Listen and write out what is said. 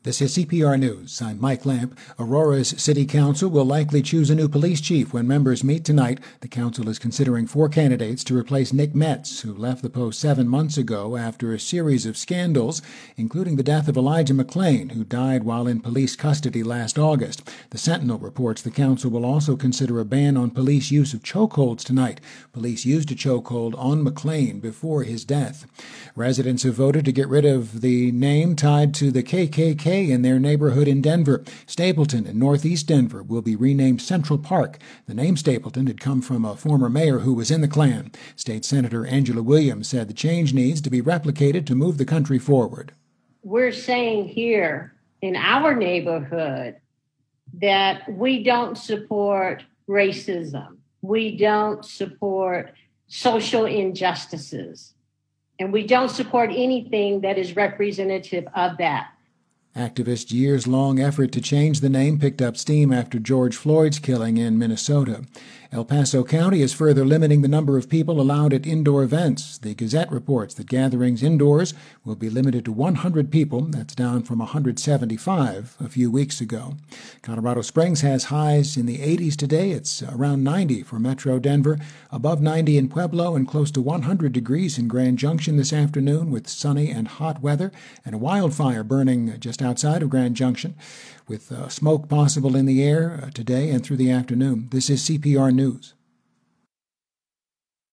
This is CPR News. I'm Mike Lamp. Aurora's City Council will likely choose a new police chief when members meet tonight. The council is considering 4 candidates to replace Nick Metz, who left the post 7 months ago after a series of scandals, including the death of Elijah McClain, who died while in police custody last August. The Sentinel reports the council will also consider a ban on police use of chokeholds tonight. Police used a chokehold on McClain before his death. Residents have voted to get rid of the name tied to the KKK in their neighborhood in Denver. Stapleton in northeast Denver will be renamed Central Park. The name Stapleton had come from a former mayor who was in the Klan. State Senator Angela Williams said the change needs to be replicated to move the country forward. We're saying here in our neighborhood that we don't support racism. We don't support social injustices. And we don't support anything that is representative of that. Activists' years-long effort to change the name picked up steam after George Floyd's killing in Minnesota. El Paso County is further limiting the number of people allowed at indoor events. The Gazette reports that gatherings indoors will be limited to 100 people. That's down from 175 a few weeks ago. Colorado Springs has highs in the 80s today. It's around 90 for Metro Denver, above 90 in Pueblo, and close to 100 degrees in Grand Junction this afternoon with sunny and hot weather, and a wildfire burning just outside of Grand Junction with smoke possible in the air today and through the afternoon. This is CPR News.